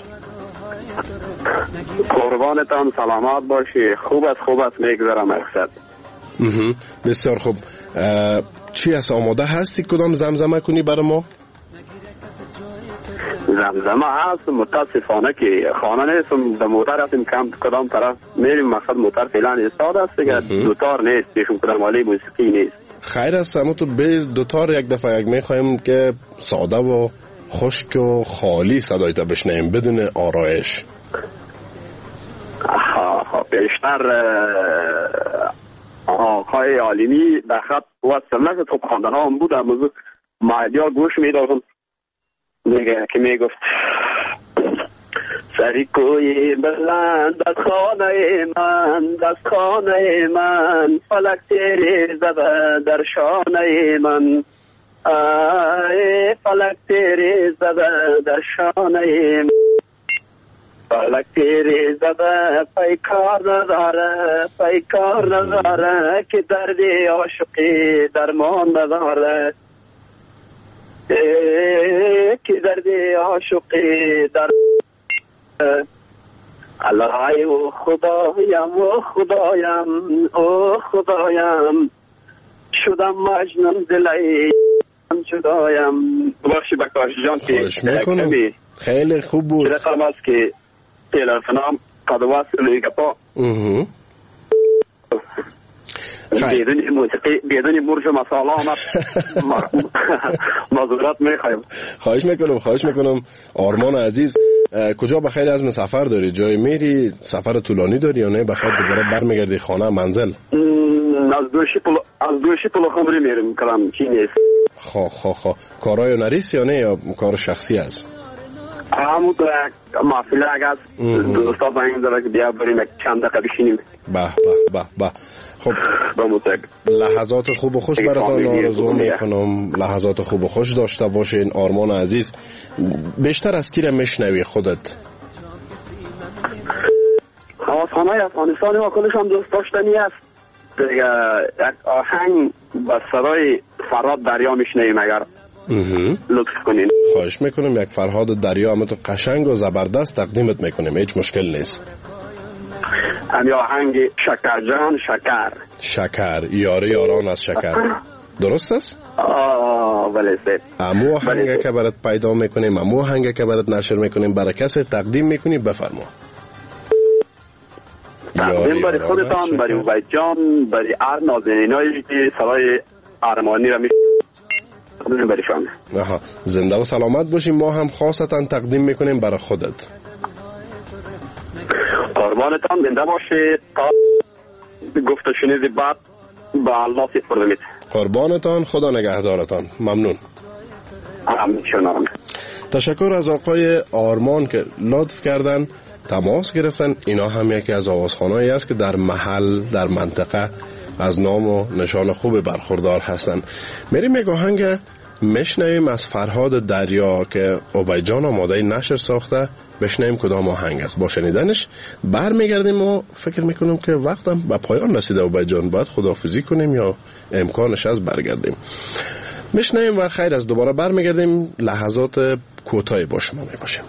قربانتان، سلامت باشی. خوب است خوب است میگذرم اقصد. بسیار خوب. چی است؟ آماده هستی کدام زمزمه کنی برای ما؟ زمزمه هست، متاسفانه که خانه نیستم، در موتر هستیم. کم کدام طرف میریم، مقصد موتر فعلا استاد است دیگه. دوتار نیست، پیشون کدام والی موسیقی نیست. خیر است، اما تو بیز دوتار یک دفعه یک میخوایم که ساده و خشک و خالی صدایت بشنیم بدون آرایش. آها، بیشتر آقای عالمی در خط وصل نشد. خب خواندن ها هم بود، موضوع مهدیا گوش میدادم دیگه که میگفت سری کوی بلند از خانه من، از خانه من، فلک تیری زده در شانه من، ای فلک تیری زده در شانه من، فلک تیری زده پیکار نداره، پیکار نداره که دردی عاشقی درمان نداره، که دردی عاشقی در الله او خدایم و خدایم او خدایم شدم مجنون دلی جدایم. بخشی بکاش جان که خیلی خوب بود. رقم است که تلفنم قد وصل لگپا بدون موسیقی بدون مرج مساله آمد. معذرت میخوایم. خواهش میکنم خواهش میکنم. آرمان عزیز، کجا بخیر از سفر داری؟ جای میری؟ سفر طولانی داری یا نه بخیر دوباره برمیگردی خانه منزل؟ از دوشی پل از دوشی پل خمری میرم کلام چی نیست. خب خب خب کارای نریس یا نه یا کار شخصی است؟ همون تو محفله اگر دوستا زنگ داره که بیا بریم چند دقیقه بشینیم. به به به به. خب لحظات خوب و خوش براتون آرزو میکنم. لحظات خوب و خوش داشته باشین. آرمان عزیز، بیشتر از کی را میشنوی خودت؟ آسانای افغانستانی و کلش هم دوست داشتنی است دیگه. یک آهنگ با صدای فرهاد دریا میشنویم اگر لطف کنین. خواهش میکنم. یک فرهاد دریا هم تو قشنگ و زبردست تقدیمت میکنیم، هیچ مشکل نیست. امی آهنگ شکر جان شکر شکر یاری یاران از شکر درست است؟ آه بله سید. امو آهنگ که برات پیدا میکنیم، امو آهنگ که برات نشر میکنیم برای کسی تقدیم میکنیم. بفرما. تقدیم برای خودتان، برای اوبای جان، برای هر نازنینایی که صدای ارمانی را میشنوید برایشان. آها، زنده و سلامت باشیم. ما هم خاصتا تقدیم میکنیم برای خودت. قربانتان، زنده باشید. تا گفت و شنید بعد به الله سپردمید. قربانتان، خدا نگهدارتان. ممنون. آمین شما. تشکر از آقای آرمان که لطف کردن تماس گرفتن. اینا هم یکی از آوازخوانایی است که در محل در منطقه از نام و نشان خوب برخوردار هستن. میریم یک آهنگ میشنویم از فرهاد دریا که اوبای جان آماده نشر ساخته. بشنویم کدام آهنگ است. با شنیدنش برمیگردیم و فکر میکنم که وقتم به پایان رسیده. اوبای جان باید خداحافظی کنیم یا امکانش از برگردیم. میشنویم و خیر از دوباره برمیگردیم. لحظات کوتاهی با شما میباشیم.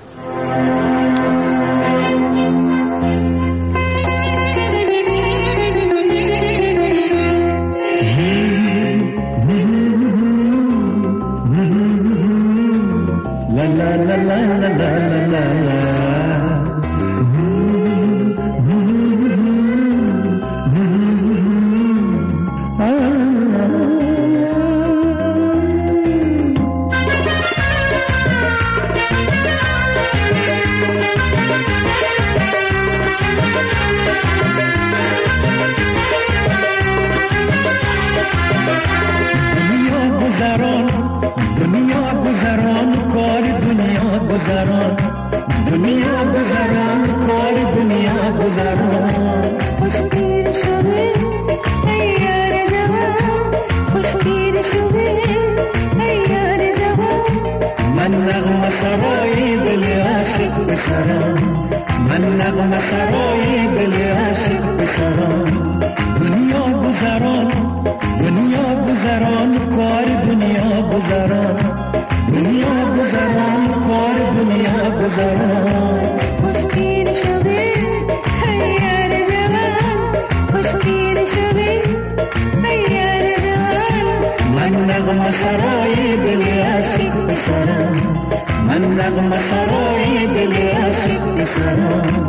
گذران خوشگیر شده ای یار جوان خوشگیر شده ای یار جوان من نغمه سرای دل عاشق بسرم من نغمه سرای دل عاشق بسرم دنیا گذران دنیا گذران کار دنیا گذران دنیا گذران کار دنیا گذران خوشگیر شده ای یار جوان خوشگیر شده ای یار جوان من نغمه سرای دل عاشق بسرم من نغمه سرای دل عاشق بسرم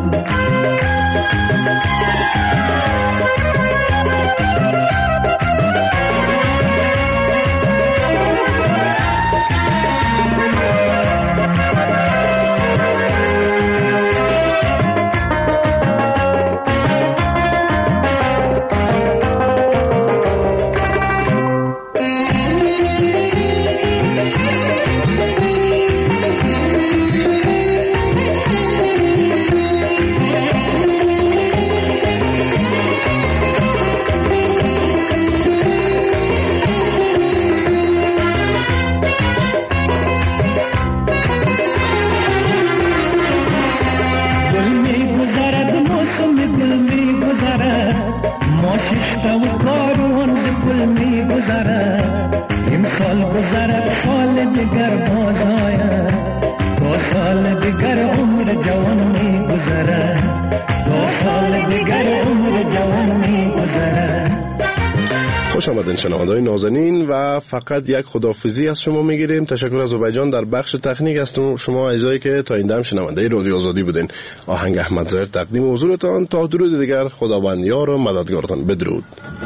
خوش آمدین شنونده‌های نازنین و فقط یک خداحافظی از شما میگیریم. تشکر از زبیجان در بخش تکنیک است شما عزیزایی که تا این دم شنونده رادیو آزادی بودین. آهنگ احمد ظاهر تقدیم حضورتان. تا درود دیگر خداوند یار و مددگارتان. بدرود.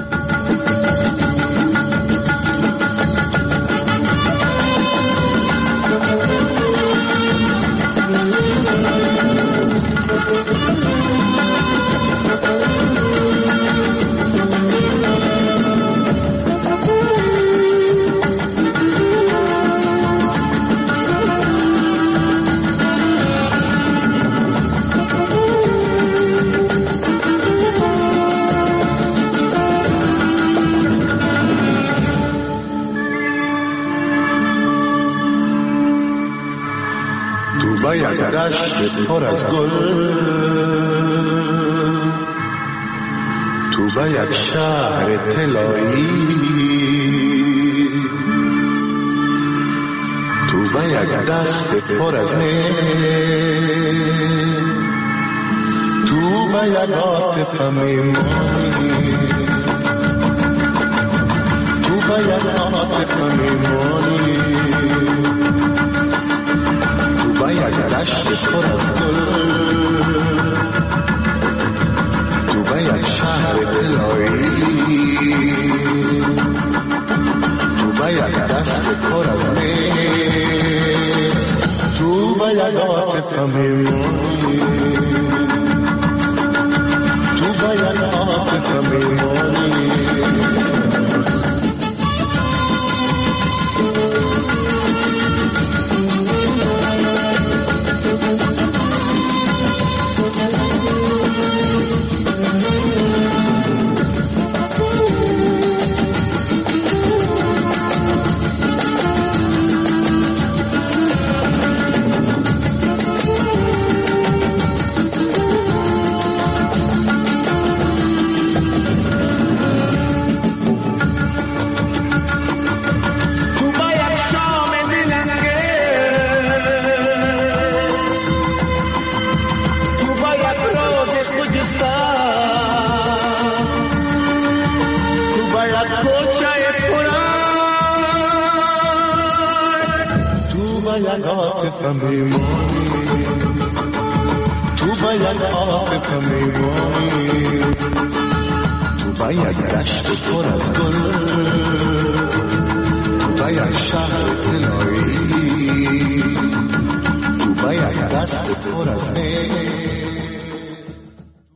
دشت پر از گل تو به یک شهر طلایی تو به یک دست پر از نی تو به یک عاطفه میمانی تو به یک عاطفه میمانی با یک دشت پر از گل تو با یک شهر طلایی تو با یک دست پر از می تو با یک عاطفه میمانی تو با یک عاطفه میمانی تو با یک عاطفه میمانی تو با یک دشت پر از گل تو با یک شهر طلایی تو با یک دست پر از می